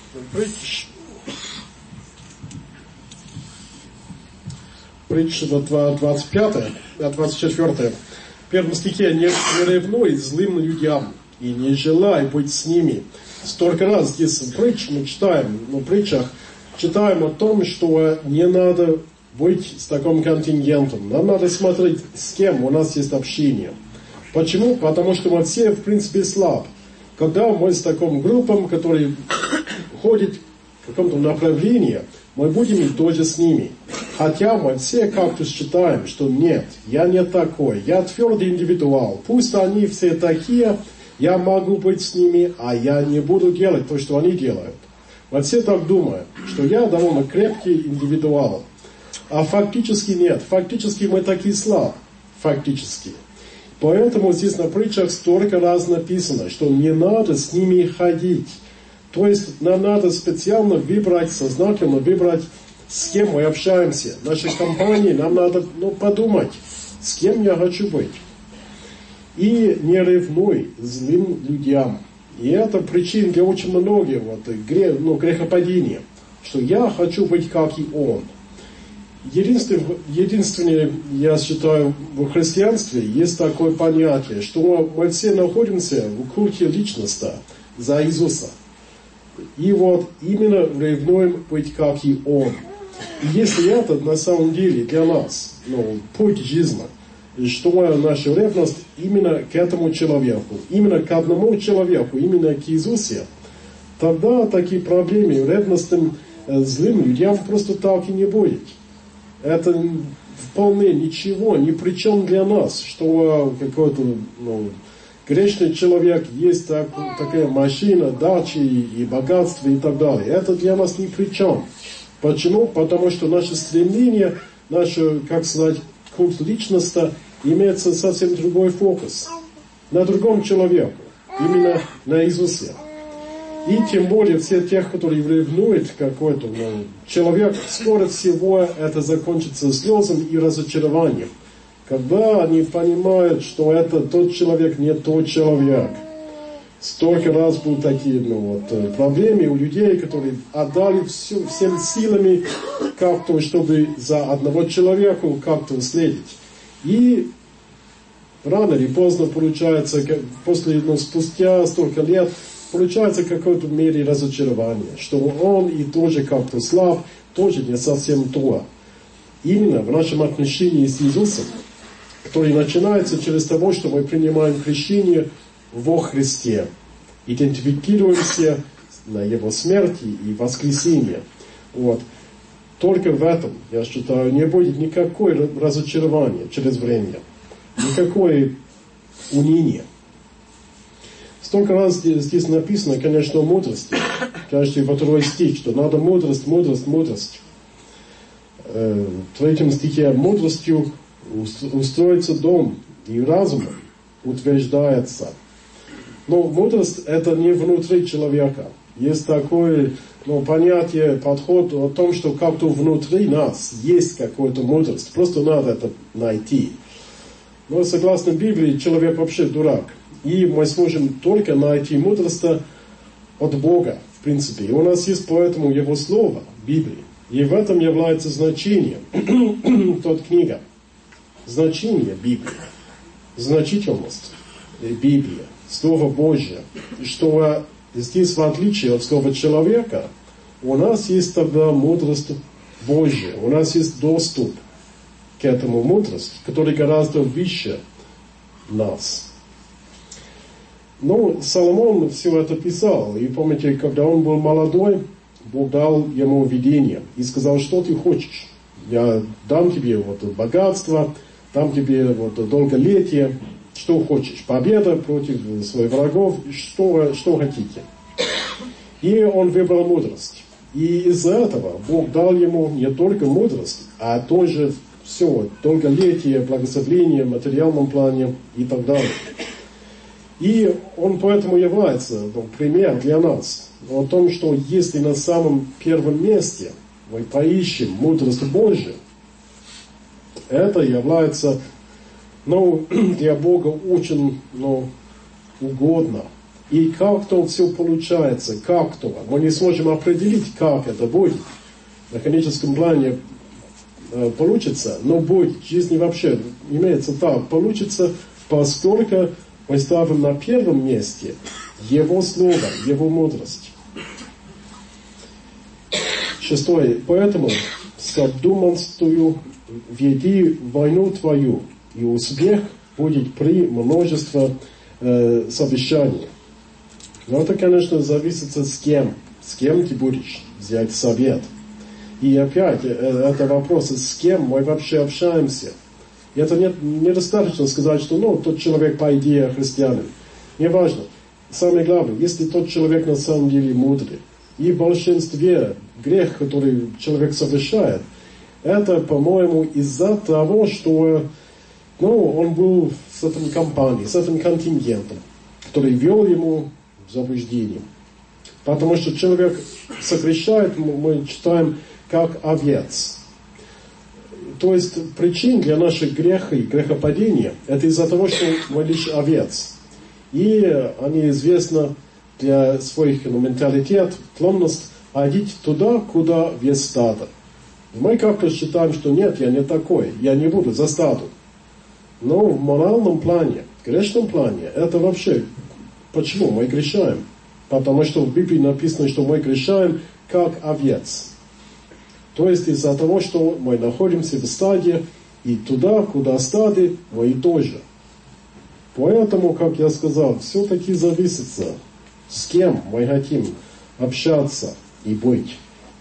Притча 25, 24. В первом стихе: «Не ревнуй злым людям и не желай быть с ними». Столько раз здесь в притчах мы читаем, в притчах читаем о том, что не надо быть с таким контингентом. Нам надо смотреть, с кем у нас есть общение. Почему? Потому что мы все, в принципе, слабы. Когда мы с такой группой, которые ходят в каком-то направлении, мы будем и тоже с ними. Хотя мы все как-то считаем, что нет, я не такой, я твердый индивидуал. Пусть они все такие, я могу быть с ними, а я не буду делать то, что они делают. Мы все так думаем, что я довольно крепкий индивидуал. А фактически нет. Фактически мы такие слабы. Фактически. Поэтому здесь на притчах столько раз написано, что не надо с ними ходить. То есть нам надо специально выбрать, сознательно выбрать, с кем мы общаемся. В нашей компании нам надо подумать, с кем я хочу быть. И не ревнуй злым людям. И это причина для очень многих грехопадения. Что я хочу быть как и он. Единственное, я считаю, в христианстве есть такое понятие, что мы все находимся в культе личности за Иисуса. И именно ревнуем быть как и Он. И если это на самом деле для нас путь жизни, что наша ревность именно к этому человеку, именно к одному человеку, именно к Иисусу, тогда такие проблемы ревностным злым людям просто так и не будет. Это вполне ничего, ни при чем для нас, что какой-то грешный человек, есть такая машина, дачи и богатство и так далее. Это для нас ни при чем. Почему? Потому что наше стремление, наше, культ личности имеется совсем другой фокус. На другом человеке, именно на Иисусе. И тем более все тех, которые ревнуют какой-то человек, скоро всего это закончится слезами и разочарованием. Когда они понимают, что это тот человек, не тот человек. Столько раз будут такие проблемы у людей, которые отдали всем силами как-то, чтобы за одного человека как-то следить. И рано или поздно получается, спустя столько лет, получается в какой-то мере разочарование, что он и тоже как-то слаб, тоже не совсем то. Именно в нашем отношении с Иисусом, который начинается через того, что мы принимаем крещение во Христе, идентифицируемся на Его смерти и воскресении. Только в этом, я считаю, не будет никакое разочарование через время, никакое уныние. Столько раз здесь написано, конечно, о мудрости. Каждый во второй стих, что надо мудрость. В третьем стихе: мудростью устроится дом, и разумом утверждается. Но мудрость это не внутри человека. Есть такое понятие, подход о том, что как-то внутри нас есть какая-то мудрость. Просто надо это найти. Но согласно Библии, человек вообще дурак. И мы сможем только найти мудрость от Бога, в принципе. И у нас есть поэтому Его Слово, Библия. И в этом является значение, тот книга. Значение Библии. Значительность Библии. Слово Божье. Что здесь, в отличие от слова человека, у нас есть тогда мудрость Божья. У нас есть доступ к этому мудрости, который гораздо выше нас. Соломон все это писал. И помните, когда он был молодой, Бог дал ему видение и сказал: что ты хочешь? Я дам тебе богатство, дам тебе долголетие. Что хочешь? Победа против своих врагов. Что хотите? И он выбрал мудрость. И из-за этого Бог дал ему не только мудрость, а тоже все, долголетие, благословение в материальном плане и так далее. И он поэтому является пример для нас о том, что если на самом первом месте мы поищем мудрость Божию, это является для Бога очень угодно. И как-то все получается, как-то. Мы не сможем определить, как это будет. В механическом плане получится, но будет. В жизни вообще имеется так. Получится, поскольку мы ставим на первом месте Его Слово, Его мудрость. 6. Поэтому с обдуманствою веди войну твою, и успех будет при множестве совещаний. Но это, конечно, зависит с кем. С кем ты будешь взять совет. И опять, это вопрос, с кем мы вообще общаемся. И это недостаточно сказать, что тот человек по идее христианин. Не важно. Самое главное, если тот человек на самом деле мудрый. И в большинстве грех, который человек совершает, это, по-моему, из-за того, что он был с этой компанией, с этим контингентом, который вел ему в заблуждение. Потому что человек согрешает, мы читаем, как овец. То есть причин для наших грехов и грехопадения это из-за того, что мы лишь овец. И они известны для своих менталитет, склонность ходить туда, куда вес стада. Мы как-то считаем, что нет, я не такой, я не буду за стаду. Но в моральном плане, в грешном плане, это вообще почему мы грешаем? Потому что в Библии написано, что мы грешаем как овец. То есть из-за того, что мы находимся в стаде, и туда, куда стады, мы и тоже. Поэтому, как я сказал, все-таки зависит, с кем мы хотим общаться и быть.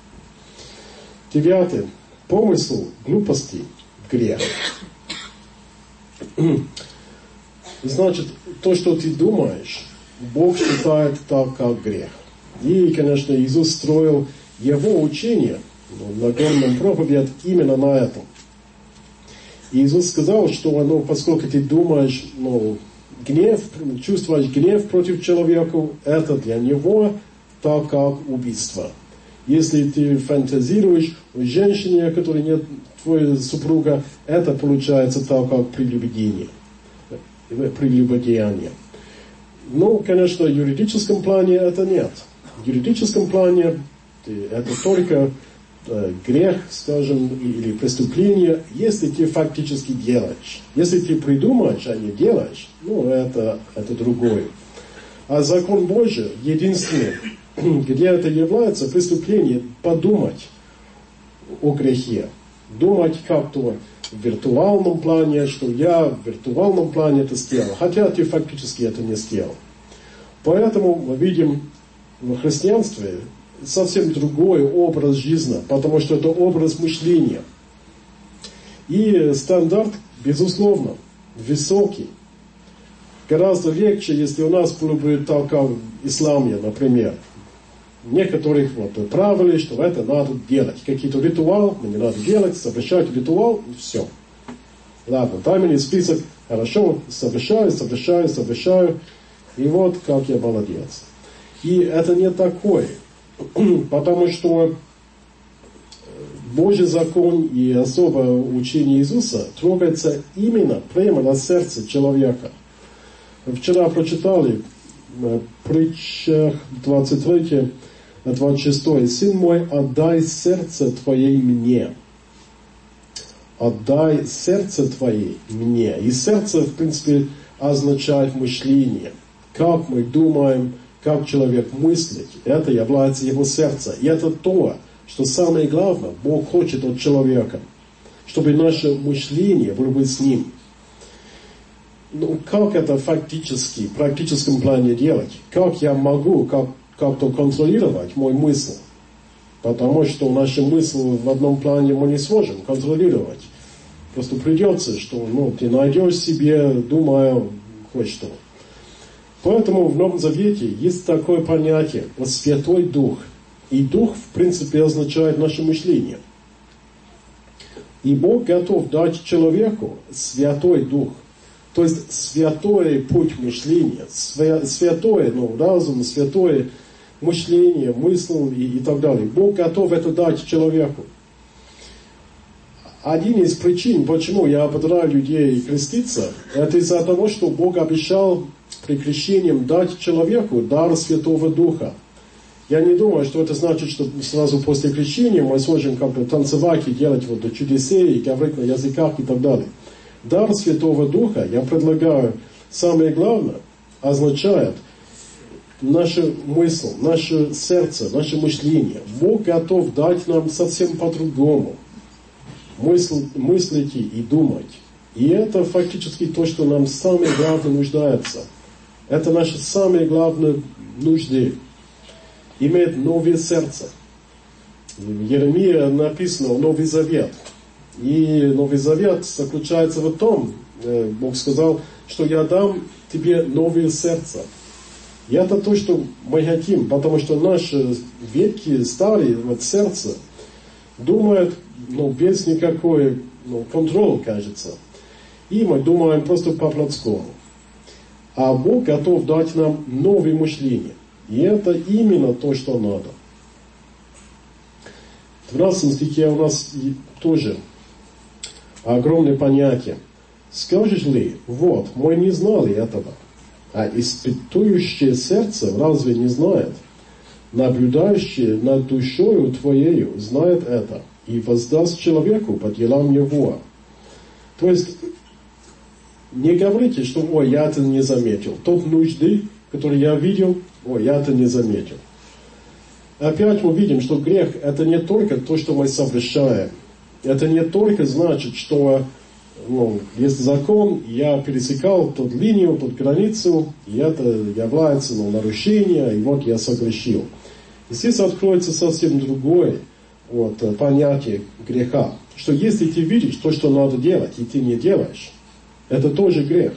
9. Помысл глупости – грех. Значит, то, что ты думаешь, Бог считает так, как грех. И, конечно, Иисус строил Его учение на горном проповеди именно на этом. И Иисус сказал, что поскольку ты думаешь, гнев, чувствуешь гнев против человека, это для него так, как убийство. Если ты фантазируешь о женщине, которая нет твоя супруга, это получается так, как прелюбодеяние. Конечно, в юридическом плане это нет. В юридическом плане это только грех, скажем, или преступление, если ты фактически делаешь. Если ты придумаешь, а не делаешь, это другое. А закон Божий единственный, где это является преступлением, подумать о грехе. Думать как-то в виртуальном плане, что я в виртуальном плане это сделал, хотя ты фактически это не сделал. Поэтому мы видим в христианстве совсем другой образ жизни, потому что это образ мышления. И стандарт, безусловно, высокий. Гораздо легче, если у нас было бы так, как в исламе, например. Некоторых правили, что это надо делать. Какие-то ритуалы, не надо делать, совершать ритуал, и все. Ладно, дай мне список, хорошо, совершаю, и вот как я молодец. И это не такое. Потому что Божий закон и особо учение Иисуса трогается именно прямо на сердце человека. Вчера прочитали в притчах 23-26. «Сын мой, отдай сердце твое мне». Отдай сердце твое мне. И сердце, в принципе, означает мышление. Как мы думаем, как человек мыслит, это является его сердце. И это то, что самое главное, Бог хочет от человека. Чтобы наше мышление было бы с Ним. Как это фактически, в практическом плане делать? Как я могу как-то контролировать мой мысль? Потому что наши мысли в одном плане мы не сможем контролировать. Просто придется, что ты найдешь себе, думая, хоть что. Поэтому в Новом Завете есть такое понятие, Святой Дух. И Дух, в принципе, означает наше мышление. И Бог готов дать человеку Святой Дух. То есть святой путь мышления, святой разум, святое мышление, мысль и так далее. Бог готов это дать человеку. один из причин, почему я ободряю людей креститься, это из-за того, что Бог обещал при крещении дать человеку дар Святого Духа. Я не думаю, что это значит, что сразу после крещения мы сможем как-то танцевать и делать вот чудесей, и говорить на языках и так далее. Дар Святого Духа, я предлагаю, самое главное, означает наш мысль, наше сердце, наше мышление. Бог готов дать нам совсем по-другому мыслить и думать. И это фактически то, что нам самое главное нуждается. Это наши самые главные нужды. Иметь новое сердце. В Еремии написано Новый Завет. И Новый Завет заключается в том, Бог сказал, что я дам тебе новое сердце. И это то, что мы хотим, потому что наши ветки, старые вот сердце, думают, без никакой контроля, кажется. И мы думаем просто по-плотскому. А Бог готов дать нам новое мышление. И это именно то, что надо. В 12 стихе у нас тоже огромное понятие. Скажешь ли, вот, мы не знали этого, а испытующее сердце разве не знает? Наблюдающее над душою твоею знает это, и воздаст человеку по делам его. То есть, не говорите, что, ой, я это не заметил. Тот нужды, который я видел, ой, я это не заметил. Опять мы видим, что грех – это не только то, что мы совершаем. Это не только значит, что есть закон, я пересекал ту линию, ту границу, и это является нарушением, и вот я согрешил. И здесь откроется совсем другое понятие греха. Что если ты видишь то, что надо делать, и ты не делаешь, это тоже грех.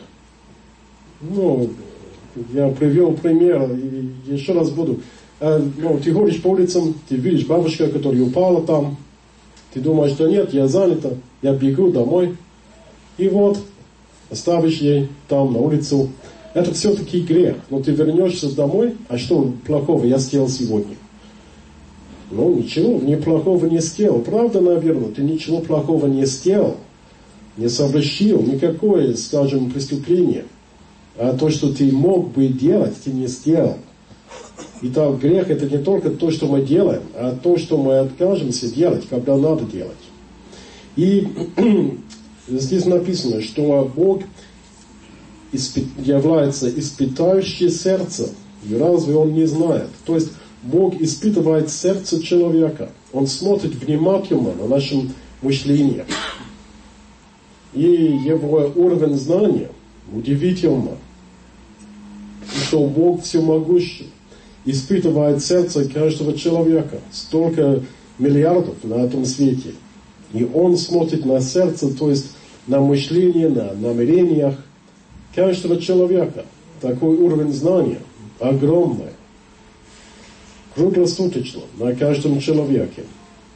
Я привел пример, и еще раз буду. Ты ходишь по улицам, ты видишь бабушка, которая упала там, ты думаешь, да нет, я занята, я бегу домой, и вот, оставишь ей там на улицу. Это все-таки грех. Но ты вернешься домой, а что плохого я сделал сегодня? Ничего, ни плохого не сделал. Правда, наверное, ты ничего плохого не сделал, не совершил, никакое, скажем, преступление. А то, что ты мог бы делать, ты не сделал. Итак, грех – это не только то, что мы делаем, а то, что мы откажемся делать, когда надо делать. И здесь написано, что Бог является испытающим сердце, и разве Он не знает? То есть, Бог испытывает сердце человека. Он смотрит внимательно на наше мышление. И Его уровень знания удивительно, что Бог всемогущий испытывает сердце каждого человека. Столько миллиардов на этом свете. И Он смотрит на сердце, то есть на мышление, на намерениях каждого человека. Такой уровень знания огромный. Круглосуточно на каждом человеке.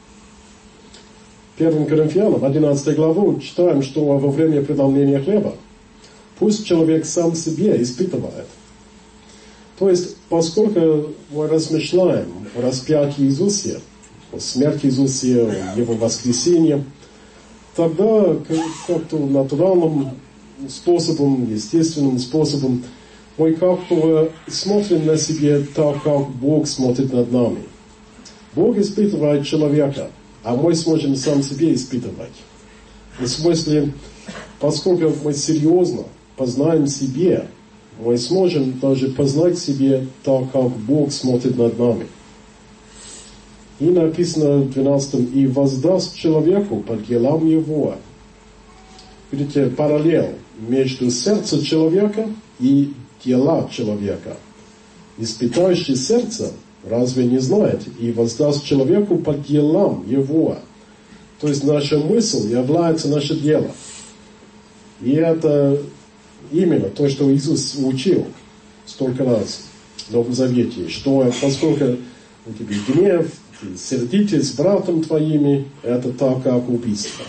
1 Коринфянам, 11 главу, читаем, что во время преломления хлеба пусть человек сам себе испытывает. То есть, поскольку мы размышляем о распятии Иисуса, о смерти Иисуса, о Его воскресении, тогда как-то натуральным способом, естественным способом мы как-то смотрим на себя так, как Бог смотрит над нами. Бог испытывает человека, а мы сможем сам себе испытывать. В смысле, поскольку мы серьезно познаем себе, мы сможем даже познать себе так, как Бог смотрит над нами. И написано в 12: «И воздаст человеку по делам его». Видите, параллель между сердцем человека и дела человека. Испытающий сердце разве не знает? И воздаст человеку по делам его. То есть наша мысль является наше дело. И это именно то, что Иисус учил столько раз в Новом Завете, что поскольку у тебя гнев, ты сердитесь с братом твоими, это так, как убийство.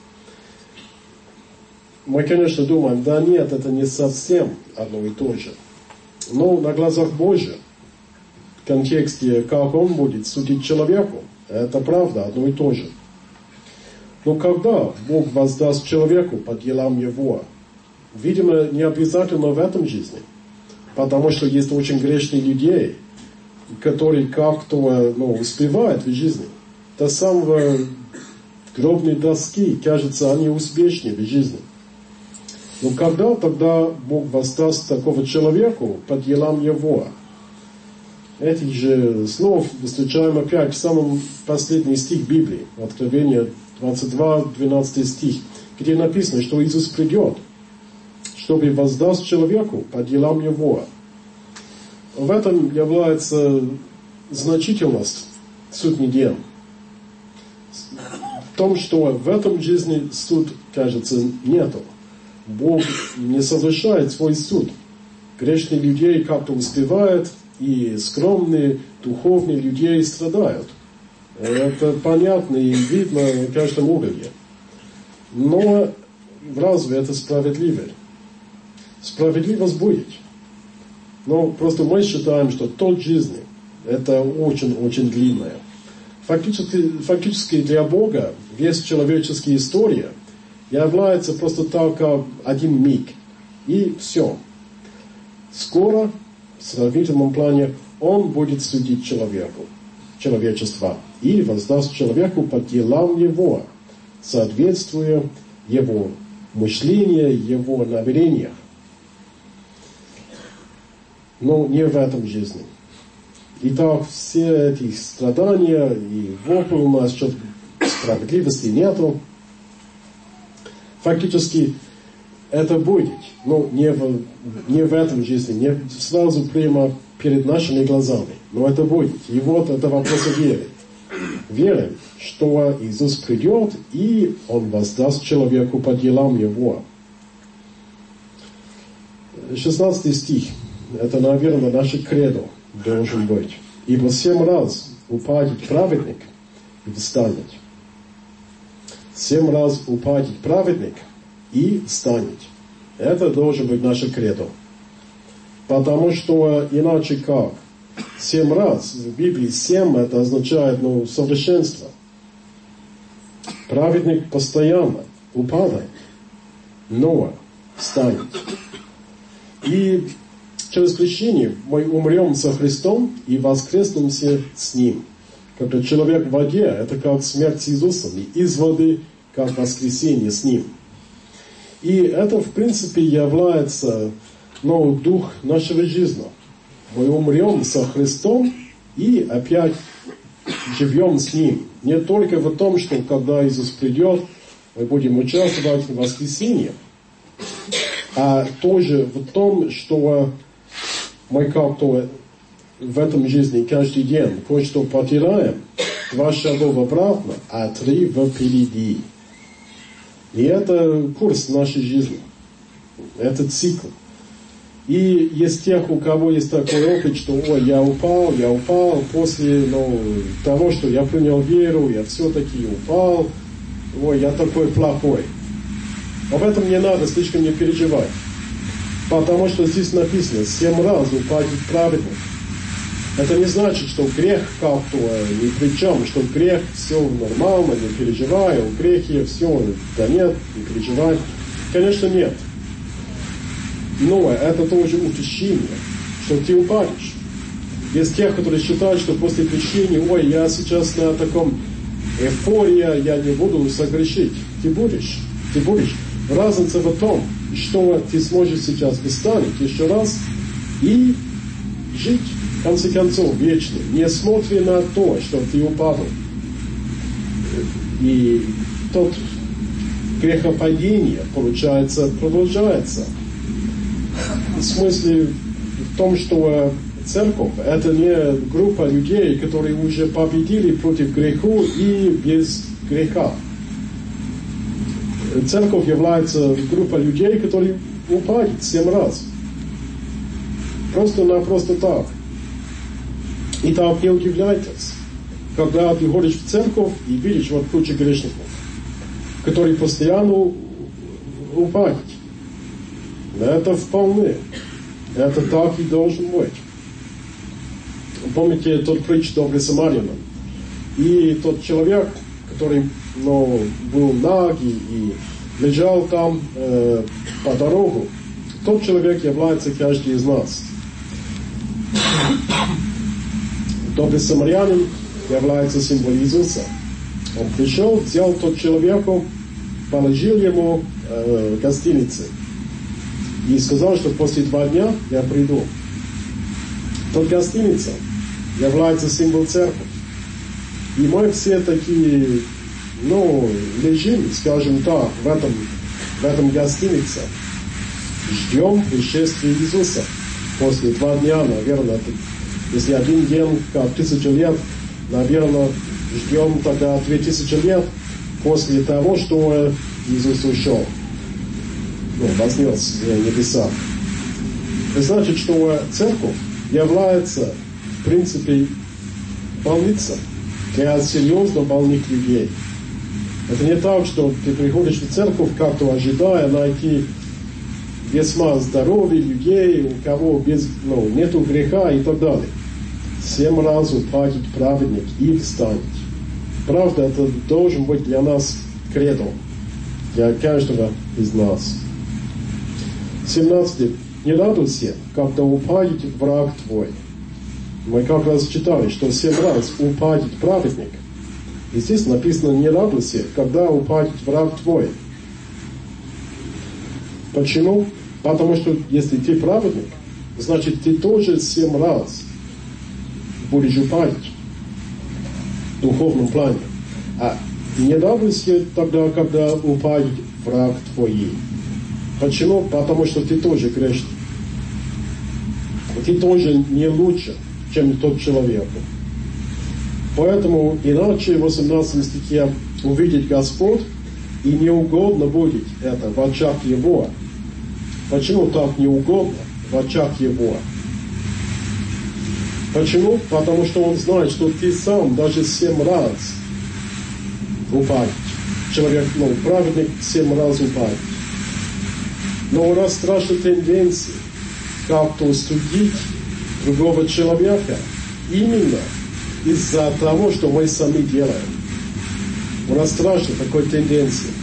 Мы, конечно, думаем, да нет, это не совсем одно и то же. Но на глазах Божьих, в контексте, как Он будет судить человеку, это правда одно и то же. Но когда Бог воздаст человеку по делам его, видимо, не обязательно в этом жизни. Потому что есть очень грешные люди, которые как-то успевают в жизни. До самого гробной доски, кажется, они успешнее в жизни. Но когда тогда Бог воздаст такого человеку по делам его? Этих же слов встречаем опять в самом последний стих Библии, Откровение 22, 12 стих, где написано, что Иисус придет, чтобы воздаст человеку по делам его. В этом является значительность судный день. В том, что в этом жизни суд, кажется, нету. Бог не совершает свой суд. Грешные людей как-то успевают, и скромные, духовные людей страдают. Это понятно и видно в каждом уровне. Но разве это справедливо? Справедливость будет. Но просто мы считаем, что тот жизнь, это очень-очень длинная. Фактически для Бога весь человеческая история является просто только один миг. И все. Скоро, в сравнительном плане, Он будет судить человечество и воздаст человеку по делам его, соответствуя его мышлению, его намерениям. Но не в этом жизни. Итак, все эти страдания и вопли у нас, что справедливости нету. Фактически это будет, но не в этом жизни, не сразу прямо перед нашими глазами. Но это будет. И вот это вопрос веры. Верим, что Иисус придет, и Он воздаст человеку по делам его. 16 стих. Это, наверное, наше кредо должен быть. Ибо 7 раз упадет праведник и встанет. 7 раз упадет праведник и встанет. Это должен быть наше кредо. Потому что иначе как? 7 раз. В Библии 7 это означает совершенство. Праведник постоянно упадает, но встанет. И через крещение мы умрем со Христом и воскреснемся с Ним. Когда человек в воде, это как смерть с Иисусом, и из воды, как воскресение с Ним. И это, в принципе, является дух нашей жизни. Мы умрем со Христом и опять живем с Ним. Не только в том, что когда Иисус придет, мы будем участвовать в воскресении, а тоже в том, что мы как-то в этом жизни каждый день кое-что потеряем, 2 шага обратно, а 3 впереди. И это курс нашей жизни. Это цикл. И есть тех, у кого есть такой опыт, что я упал после того, что я принял веру, я все-таки упал, я такой плохой. Об этом не надо слишком не переживать. Потому что здесь написано, 7 раз упадет праведник. Это не значит, что грех как-то ни при чем, что грех все нормально, не переживай, у грехи все, да нет, не переживай. Конечно, нет. Но это тоже утешение, что ты упадешь. Есть те, которые считают, что после крещения, я сейчас на таком эйфории, я не буду согрешить. Ты будешь. Разница в том, что ты сможешь сейчас встать еще раз и жить, в конце концов, вечно, не смотря на то, что ты упал. И тот грехопадение, получается, продолжается. В смысле в том, что церковь – это не группа людей, которые уже победили против греха и без греха. Церковь является группой людей, которые упадут 7 раз. Просто так. И так не удивляйтесь, когда ты ходишь в церковь и видишь кучу грешников, которые постоянно упадут. Это вполне. Это так и должен быть. Помните тот притч «Добрый самарянин»? И тот человек, который был нагий и лежал там по дорогу, тот человек является каждый из нас. Добрый самарянин является символом Иисуса. Он пришел, взял тот человека, положил ему в гостинице и сказал, что после 2 дня я приду. Тот гостиница является символом церкви. И мы все такие, лежим, скажем так, в этом гостинице. Ждем пришествия Иисуса. После 2 дня, наверное, если 1 день, как 1000 лет, наверное, ждем тогда 2000 лет после того, что Иисус ушел. Вознес в небеса. Это значит, что церковь является, в принципе, больницей для серьезно больных людей. Это не так, что ты приходишь в церковь, как-то ожидая найти весьма здоровых людей, у кого нету греха и так далее. 7 раз упадет праведник и встанет. Правда, это должен быть для нас кредо, для каждого из нас. 17. Не радуйся, когда упадет враг твой. Мы как раз читали, что 7 раз упадет праведник. И здесь написано: не радуйся, когда упадет враг твой. Почему? Потому что если ты праведник, значит ты тоже 7 раз будешь упадать в духовном плане. А не радуйся тогда, когда упадет враг твой. Почему? Потому что ты тоже грешный. Ты тоже не лучше, чем тот человек. Поэтому иначе в 18 стихе увидит Господь, и неугодно будет это в очах Его. Почему так неугодно в очах Его? Почему? Потому что Он знает, что ты сам даже 7 раз упадешь. Человек, праведник 7 раз упадет. Но у нас страшная тенденция как-то судить другого человека именно из-за того, что мы сами делаем. У нас страшная такая тенденция.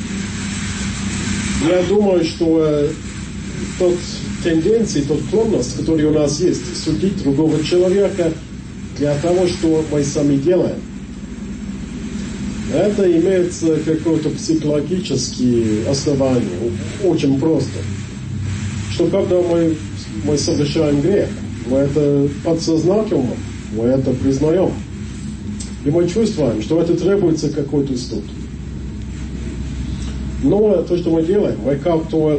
Я думаю, что тот тенденция, тот склонность, который у нас есть, судить другого человека для того, что мы сами делаем, это имеется какое-то психологическое основание, очень просто. Что когда мы совершаем грех, мы это подсознательно, мы это признаем. И мы чувствуем, что это требуется какой-то суд. Но то, что мы делаем, мы как-то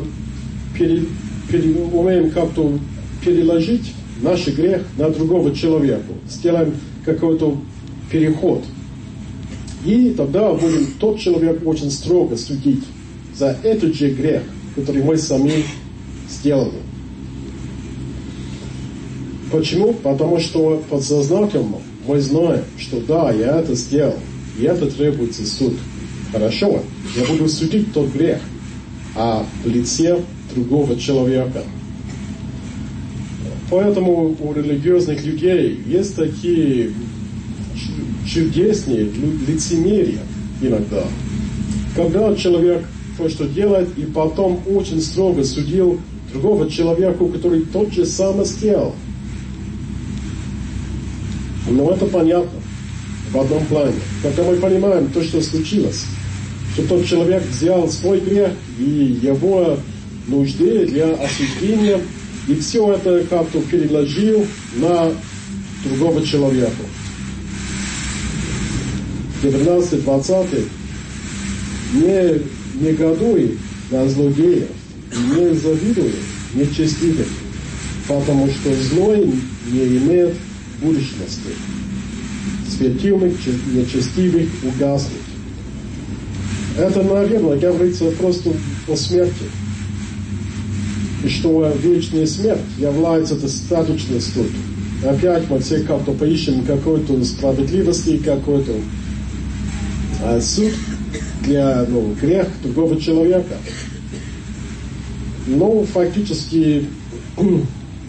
умеем как-то переложить наш грех на другого человека. Сделаем какой-то переход. И тогда будем тот человек очень строго судить за этот же грех, который мы сами сделали. Почему? Потому что подсознательно мы знаем, что да, я это сделал, и это требуется суд. Хорошо, я буду судить тот грех, а в лице другого человека. Поэтому у религиозных людей есть такие чудесные лицемерия иногда. Когда человек то, что делает, и потом очень строго судил другого человека, который тот же самое сделал. Но это понятно в одном плане. Когда мы понимаем то, что случилось, что тот человек взял свой грех и его нужды для осуждения, и все это как-то переложил на другого человека. 19-20. Не негодуй на злодеев, не завидуй нечестивым, потому что злой не имеет будущности. Светильник нечестивых угаснет. Это, наверное, говорится просто о смерти. И что вечная смерть является достаточной суд. Опять мы все как-то поищем какой-то справедливости, какой-то суд для грех другого человека. Но фактически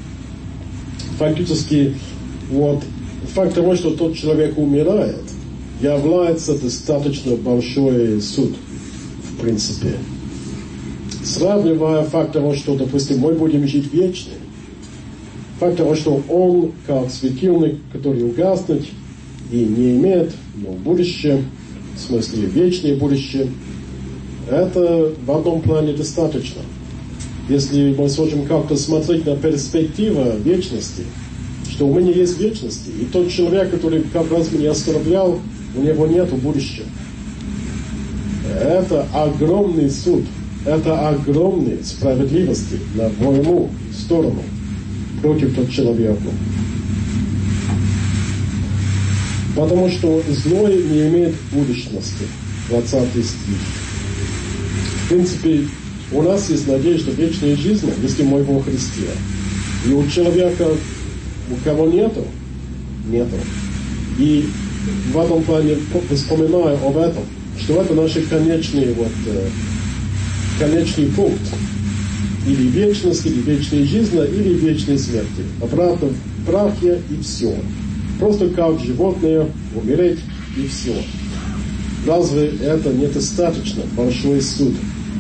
вот факт того, что тот человек умирает, является достаточно большой суд, в принципе. Сравнивая факт того, что, допустим, мы будем жить вечно, факт того, что он, как светильник, который угаснет и не имеет будущее, в смысле вечное будущее, это в одном плане достаточно. Если мы сможем как-то смотреть на перспективу вечности, что у меня есть вечности, и тот человек, который как раз меня оскорблял, у него нет будущего. Это огромный суд, это огромная справедливость на мою сторону против того человека. Потому что злой не имеет будущности. 20 стих. В принципе, у нас есть надежда вечной жизни, если мы во Христе. И у человека, у кого нету. И в этом плане вспоминаю об этом, что это наш конечный пункт. Или вечность, или вечная жизнь, или вечной смерти. Обратно в прахе и все. Просто как животное, умереть и все. Разве это недостаточно большой суд?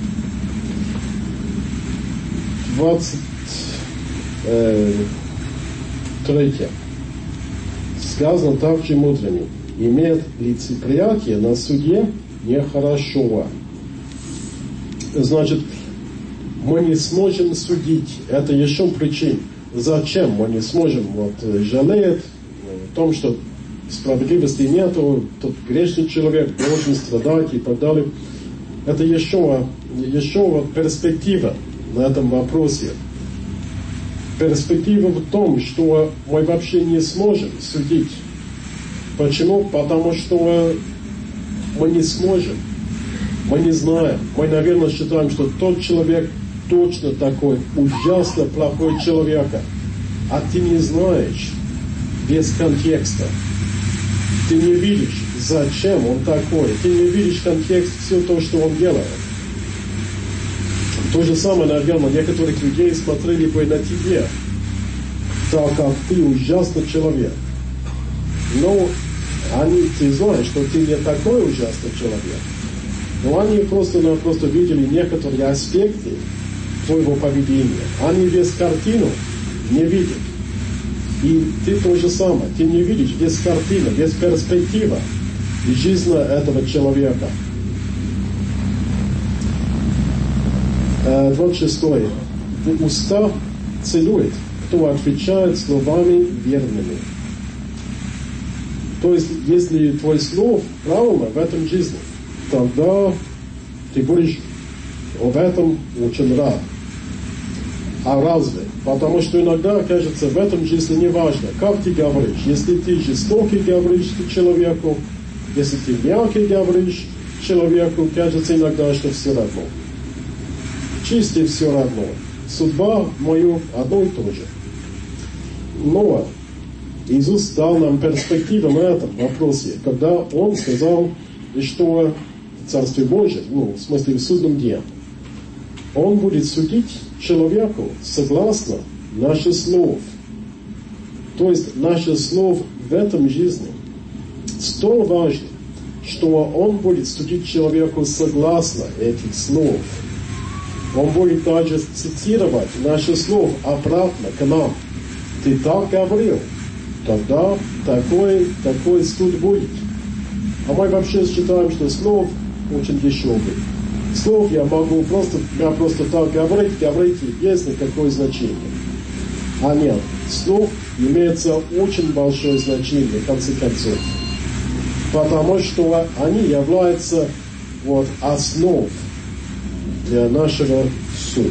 23. Сказано также мудрыми: имеет лицеприятие на суде нехорошо. Значит, мы не сможем судить. Это еще причина. Зачем мы не сможем жалеть о том, что справедливости нету, тот грешный человек должен страдать и так далее. Это еще перспектива на этом вопросе. Перспектива в том, что мы вообще не сможем судить. Почему? Потому что мы не сможем. Мы не знаем. Мы, наверное, считаем, что тот человек точно такой ужасно плохой человек. А ты не знаешь без контекста. Ты не видишь, зачем он такой. Ты не видишь контекст, все то, что он делает. То же самое, наверное, некоторых людей смотрели бы на тебе, так как ты ужасный человек. Но ты знаешь, что ты не такой ужасный человек. Но они просто видели некоторые аспекты твоего поведения. Они весь картину не видят. И ты то же самое. Ты не видишь без картины, без перспективы жизни этого человека. 26. Уста целует, кто отвечает словами верными. То есть, если твой слов правильно в этом жизни, тогда ты будешь об этом очень рад. А разве? Потому что иногда, кажется, в этом жизни не важно, как ты говоришь. Если ты жестокий говоришь человеку, если ты мягкий говоришь человеку, кажется иногда, что все равно. Чисто все равно. Судьба мою одно и то же. Но Иисус дал нам перспективу на этом вопросе, когда Он сказал, что Царствие Божие, в смысле в судном дне, Он будет судить человеку согласно наших слов. То есть наших слов в этом жизни. Столь важно, что Он будет судить человеку согласно этих слов. Он будет даже цитировать наши слова обратно к нам. Ты так говорил, тогда такой суд будет. А мы вообще считаем, что слов очень дешевый. Слов я могу просто так говорить без никакого значения. А нет, слов имеется очень большое значение в конце концов. Потому что они являются основой для нашего суда.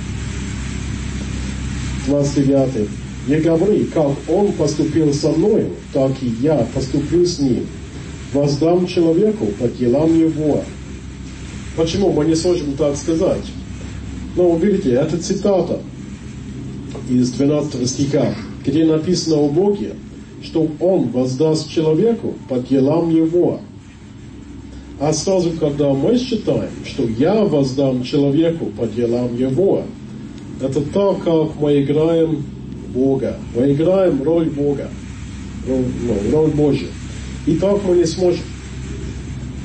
29. Не говори, как он поступил со мною, так и я поступлю с ним. Воздам человеку по делам его. Почему мы не сможем так сказать? Но видите, это цитата из 12 стиха, где написано о Боге, что Он воздаст человеку по делам его. А сразу, когда мы считаем, что я воздам человеку по делам его, это так, как мы играем Бога. Мы играем роль Бога, роль Божью. И так мы не сможем.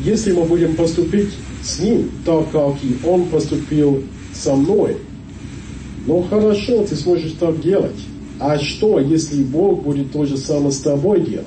если мы будем поступить с ним так, как и он поступил со мной, ну хорошо, ты сможешь так делать. А что, если Бог будет то же самое с тобой делать?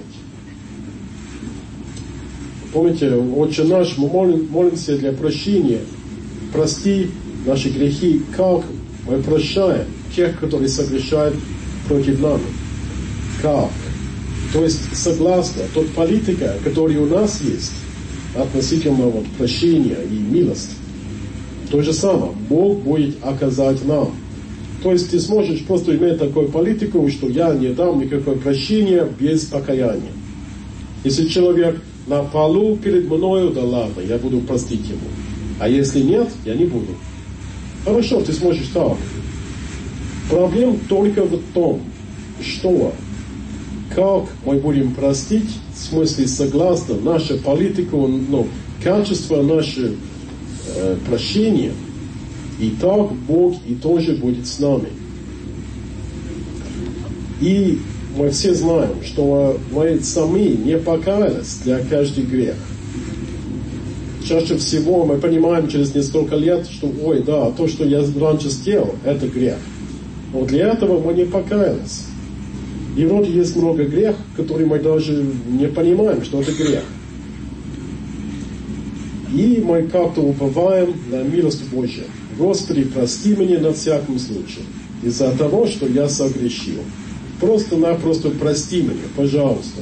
Помните, Отче наш, мы молимся для прощения. Прости наши грехи, как мы прощаем тех, которые согрешают против нас. Как? То есть, согласно той политике, которая у нас есть, относительно прощения и милости, то же самое Бог будет оказать нам. То есть ты сможешь просто иметь такую политику, что я не дам никакое прощения без покаяния. Если человек на полу перед мною, да ладно, я буду простить ему. А если нет, я не буду. Хорошо, ты сможешь так. Проблема только в том, что как мы будем простить, в смысле согласно нашей политике, качество нашего прощения, и так Бог и тоже будет с нами. И мы все знаем, что мы сами не покаялись для каждого греха. Чаще всего мы понимаем через несколько лет, что ой, да, то, что я раньше сделал, это грех. Но для этого мы не покаялись. И вроде есть много грех, которые мы даже не понимаем, что это грех. И мы как-то уповаем на милость Божью. Господи, прости меня на всяком случае. Из-за того, что я согрешил. Просто-напросто прости меня, пожалуйста.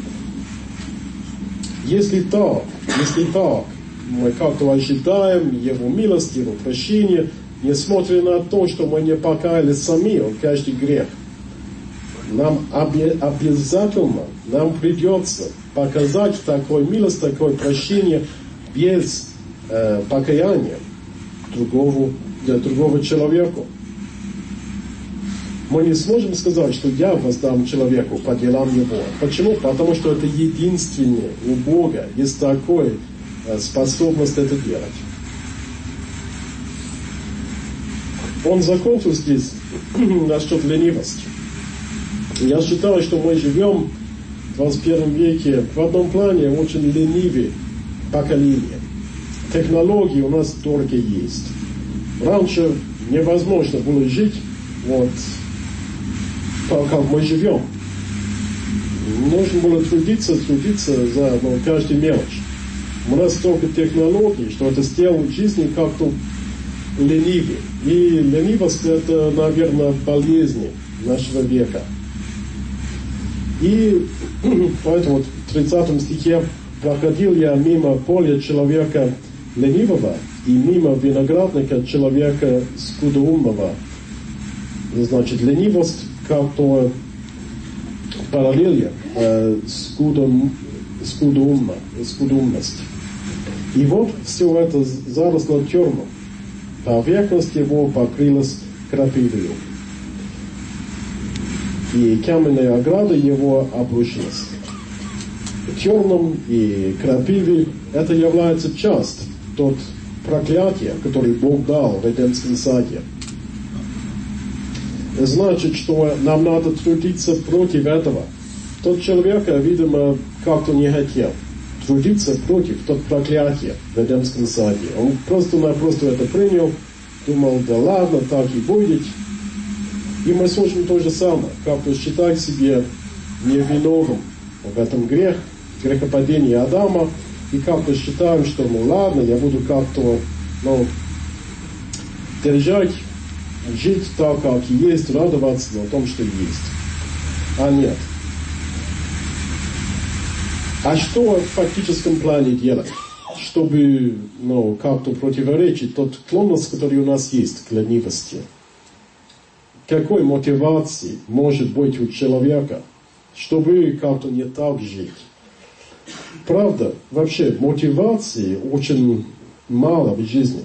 Если так, мы как-то ожидаем Его милости, Его прощения, несмотря на то, что мы не покаялись сами в каждый грех, нам обязательно, нам придется показать такую милость, такое прощение без покаяния для другого человека. Мы не сможем сказать, что я воздам человеку по делам его. Почему? Потому что это единственное у Бога есть такая способность это делать. Он закончил здесь насчет ленивости. Я считаю, что мы живем в 21 веке в одном плане очень ленивые поколения. Технологии у нас только есть. Раньше невозможно было жить так, как мы живем. Нужно было трудиться за каждую мелочь. У нас столько технологий, что это сделает жизнь как-то ленивее. И ленивость это, наверное, болезнь нашего века. И поэтому в 30 стихе проходил я мимо поля человека ленивого и мимо виноградника человека скудоумного. Значит, ленивость как-то параллельно скудоумность. И вот все это заросло терном. Поверхность его покрылась крапивою. И каменная ограда его обрушилась. Терном и крапивой это является часть тот проклятия, который Бог дал в Эдемском саде. Значит, что нам надо трудиться против этого. Тот человек, видимо, как-то не хотел трудиться против тот проклятия в Эдемском саде. Он просто-напросто это принял, думал, да ладно, так и будет. И мы сможем то же самое, как-то считать себя невиновным в этом грехопадении Адама, и как-то считаем, что ладно, я буду как-то держать, жить так, как и есть, радоваться на том, что есть. А нет. А что в фактическом плане делать, чтобы как-то противоречить тот склонность, который у нас есть к ленивости? Какой мотивации может быть у человека, чтобы как-то не так жить? Правда, вообще мотивации очень мало в жизни.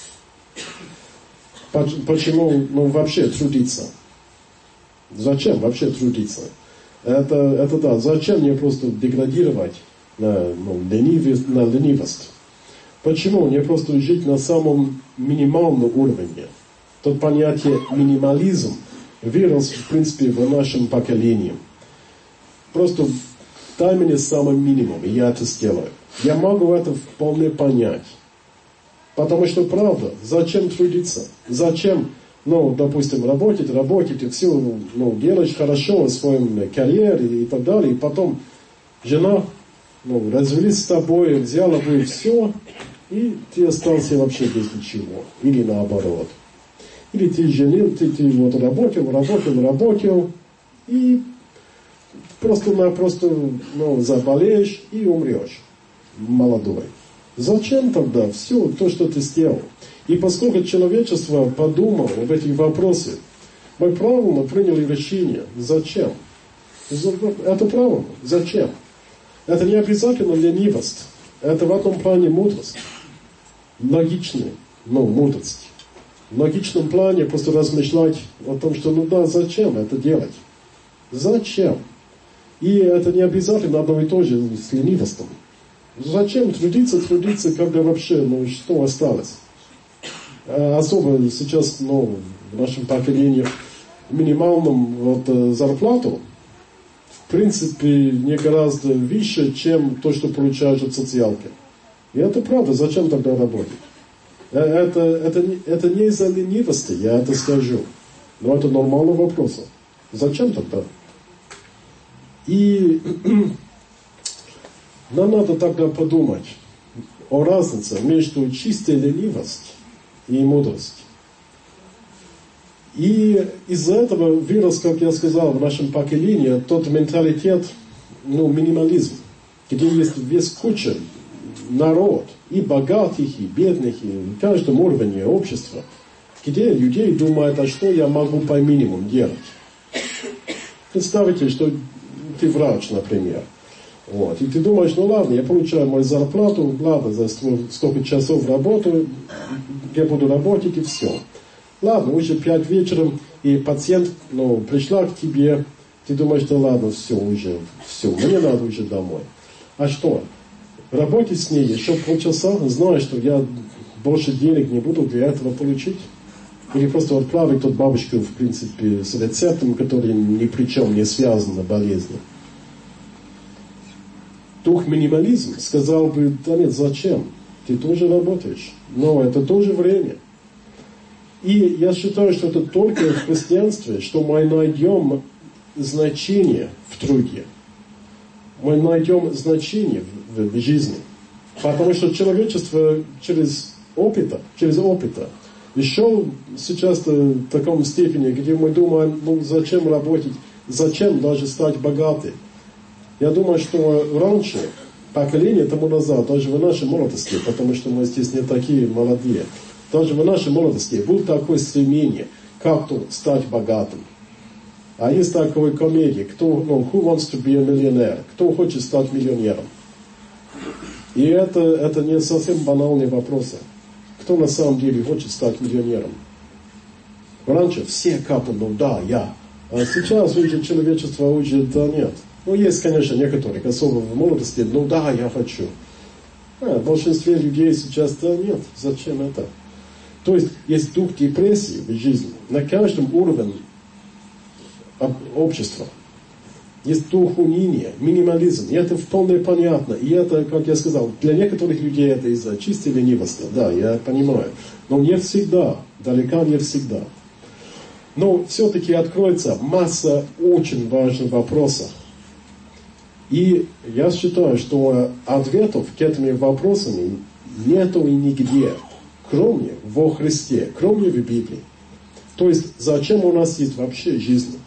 Почему вообще трудиться? Зачем вообще трудиться? Это да, зачем мне просто деградировать на ленивость? Почему не просто жить на самом минимальном уровне? То понятие минимализм вырос, в принципе, в нашем поколении. Просто дай мне самый минимум, и я это сделаю. Я могу это вполне понять. Потому что, правда, зачем трудиться? Зачем, допустим, работать и все, делать хорошо в своем карьере и так далее. И потом жена, развелись с тобой, взяла бы все, и ты остался вообще без ничего. Или наоборот. Или ты женил, ты вот работал, и просто заболеешь и умрешь молодой. Зачем тогда все то, что ты сделал? И поскольку человечество подумало об этих вопросах, мы правильно приняли решение. Зачем? Это правильно. Зачем? Это не обязательно ленивость. Это в этом плане мудрость. Логичная, мудрость. В логичном плане просто размышлять о том, что зачем это делать? Зачем? И это не обязательно одно и то же с ленивостью. Зачем трудиться, когда вообще, что осталось? Особо сейчас, в нашем поколении, минимальном зарплату, в принципе, не гораздо выше, чем то, что получаешь от социалки. И это правда, зачем тогда работать? Это не из-за ленивости, я это скажу. Но это нормальный вопрос. Зачем тогда? И нам надо тогда подумать о разнице между чистой ленивостью и мудростью. И из-за этого вырос, как я сказал, в нашем поколении тот менталитет, минимализм, где есть весь куча народ, и богатых, и бедных, и в каждом уровне общества, где людей думают, а что я могу по минимуму делать. Представьте, что ты врач, например. И ты думаешь, ладно, я получаю мою зарплату, ладно, за сколько часов работаю, я буду работать и все. Ладно, уже 5 вечером, и пациент, пришла к тебе, ты думаешь, ладно, все, мне надо уже домой. А что? Работать с ней еще полчаса, зная, что я больше денег не буду для этого получить? Или просто отправить тот бабушку, в принципе, с рецептом, который ни при чем не связан с болезнью? Дух минимализма сказал бы, да нет, зачем? Ты тоже работаешь. Но это тоже время. И я считаю, что это только в христианстве, что мы найдем значение в труде. Мы найдем значение в жизни. Потому что человечество через опыт еще сейчас в таком степени, где мы думаем, зачем работать, зачем даже стать богатым. Я думаю, что раньше, поколение тому назад, даже в нашей молодости, потому что мы здесь не такие молодые, даже в нашей молодости было такое стремление, как-то стать богатым. А есть такая комедия, who wants to be a millionaire? Кто хочет стать миллионером? И это не совсем банальные вопросы. Кто на самом деле хочет стать миллионером? Раньше все как-то, я. А сейчас уже человечество уже, нет. Есть, конечно, некоторые, особенно в молодости, я хочу. В большинстве людей сейчас, нет, зачем это? То есть дух депрессии в жизни на каждом уровне общества. Есть дух уныния, минимализм. И это вполне понятно. И это, как я сказал, для некоторых людей это из-за чистой ленивости. Да, я понимаю. Но не всегда, далеко не всегда. Но все-таки откроется масса очень важных вопросов. И я считаю, что ответов к этим вопросам нету и нигде, кроме во Христе, кроме в Библии. То есть, зачем у нас есть вообще жизнь?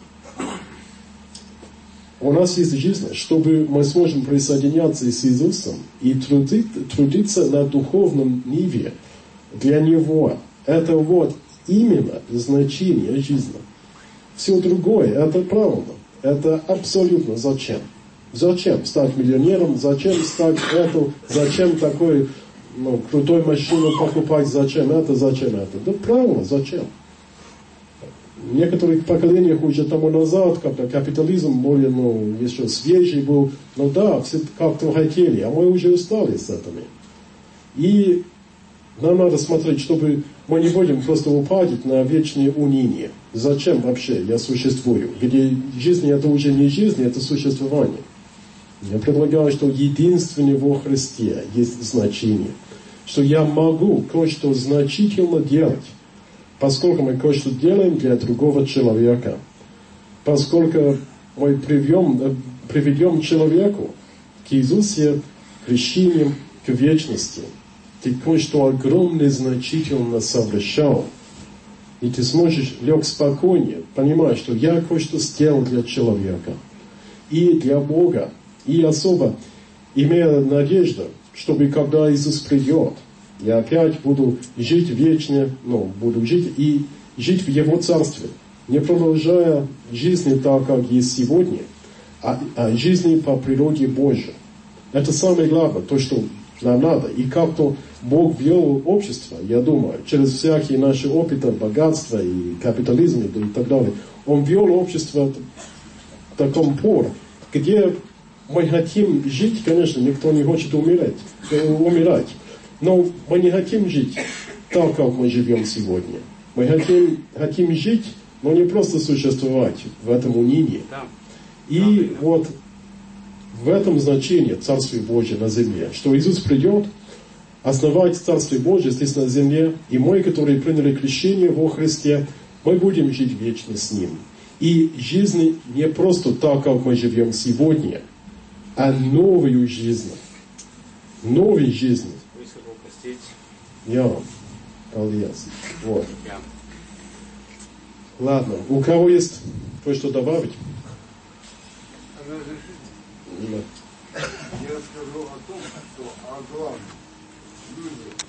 У нас есть жизнь, чтобы мы сможем присоединяться с Иисусом и трудиться на духовном ниве для Него. Это именно значение жизни. Все другое, это правильно. Это абсолютно зачем? Зачем стать миллионером? Зачем стать это? Зачем такой крутой машину покупать? Зачем это? Да правильно, зачем? В некоторых поколениях уже тому назад, когда капитализм более еще свежий был, все как-то хотели, а мы уже устали с этими. И нам надо смотреть, чтобы мы не будем просто упадить на вечное уныние. Зачем вообще я существую? Где жизнь это уже не жизнь, это существование. Я предлагаю, что единственное во Христе есть значение. Что я могу кое-что значительно делать, поскольку мы кое-что делаем для другого человека. Поскольку мы приведем человеку к Иисусу, крещением, к вечности. Ты кое-что огромное, значительно совершал. И ты сможешь лег спокойнее, понимая, что я кое-что сделал для человека. И для Бога. И особо имея надежду, чтобы когда Иисус придет, я опять буду жить вечно, буду жить и жить в Его Царстве. Не продолжая жизни так, как есть сегодня, а жизни по природе Божьей. Это самое главное, то, что нам надо. И как-то Бог ввел общество, я думаю, через всякие наши опыты, богатства и капитализм и так далее. Он ввел общество в таком пор, где мы хотим жить, конечно, никто не хочет умирать. Но мы не хотим жить так, как мы живем сегодня. Мы хотим жить, но не просто существовать в этом унынии. И вот в этом значении Царствие Божие на земле, что Иисус придет основать Царствие Божие здесь на земле, и мы, которые приняли крещение во Христе, мы будем жить вечно с Ним. И жизнь не просто так, как мы живем сегодня, а новую жизнь. Новую жизнь. Я. Молодец. Вот. Ладно. У кого есть кое-что добавить? Я скажу о том, что главное, люди